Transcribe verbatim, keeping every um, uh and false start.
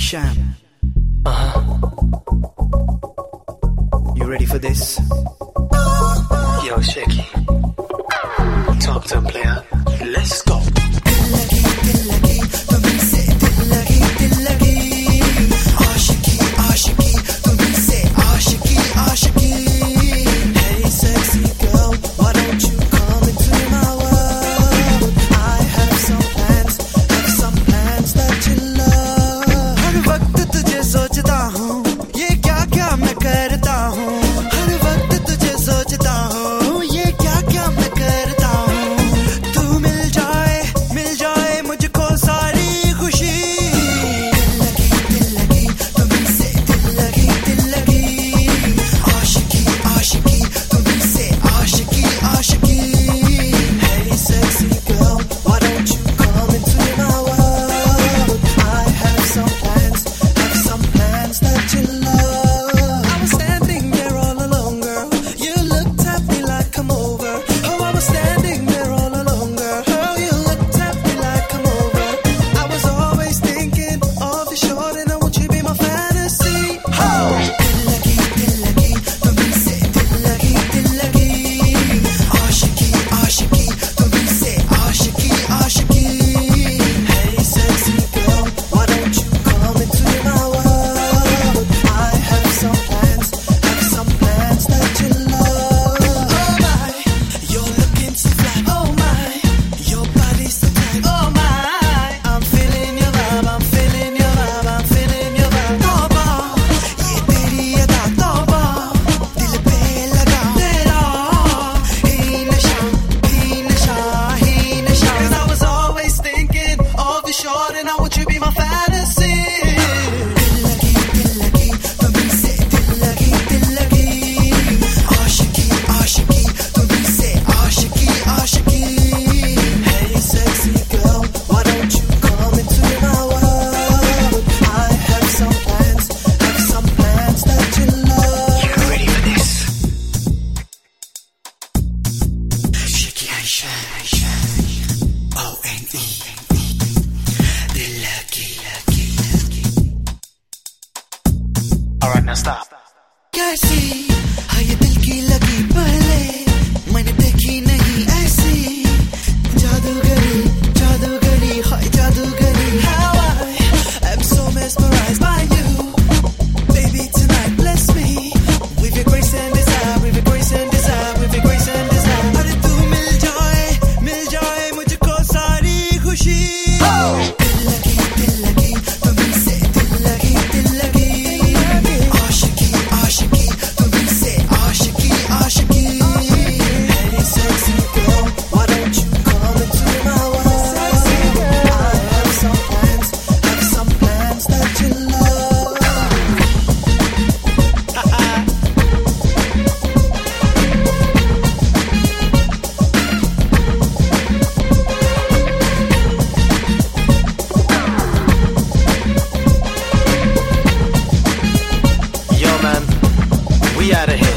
Sham. Uh-huh. You ready for this? Yo, Shaky. Talk to him, player. Let's go. Alright, now stop. कैसी है ये दिल की लगी पहले मैंने देखी नहीं ऐसी जादूगरी जादूगरी हाय जादूगरी How I am so mesmerized by you baby tonight bless me with your grace and desire with your grace and desire with your grace and desire अरे तू मिल जाए मिल जाए मुझको सारी खुशी दिल लगी दिल लगी तुम्हीं से दिल लगी दिल लगी We outta here.